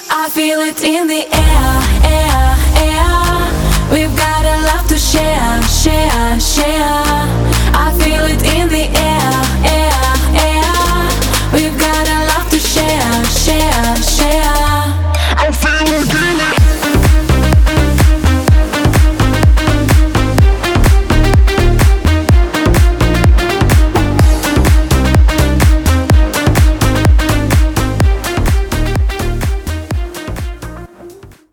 I feel it in the air, air, air. We've got a love to share, share, share.